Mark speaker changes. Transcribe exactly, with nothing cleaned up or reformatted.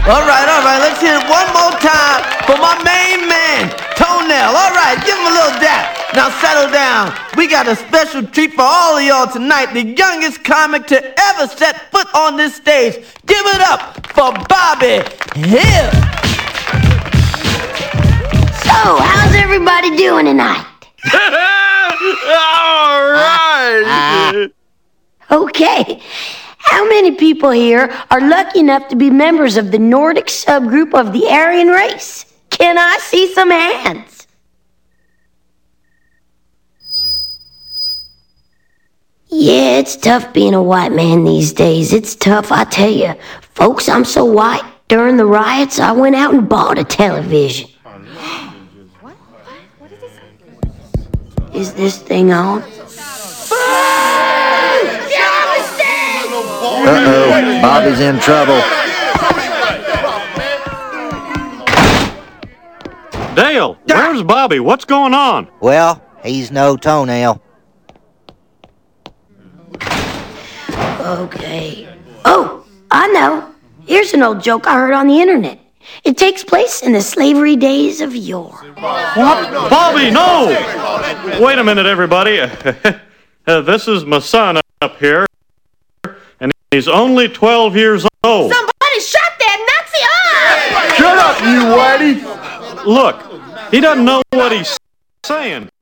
Speaker 1: All right, all right, let's hear it one more time for my main man, Toenail. All right, give him a little dap. Now settle down. We got a special treat for all of y'all tonight. The youngest comic to ever set foot on this stage. Give it up for Bobby Hill.
Speaker 2: So, how's everybody doing tonight?
Speaker 3: All right.
Speaker 2: Okay. How many people here are lucky enough to be members of the Nordic subgroup of the Aryan race? Can I see some hands? Yeah, it's tough being a white man these days. It's tough, I tell you. Folks, I'm so white, during the riots, I went out and bought a television. Is this thing on?
Speaker 4: Uh-oh, Bobby's in trouble.
Speaker 5: Dale, where's Bobby? What's going on?
Speaker 4: Well, he's no Toenail.
Speaker 2: Okay. Oh, I know. Here's an old joke I heard on the internet. It takes place in the slavery days of yore.
Speaker 5: What? Bobby, no! Wait a minute, everybody. uh, this is my son up here, and he's only twelve years old.
Speaker 6: Somebody shut that Nazi up!
Speaker 3: Shut up, you whitey!
Speaker 5: Look, he doesn't know what he's saying.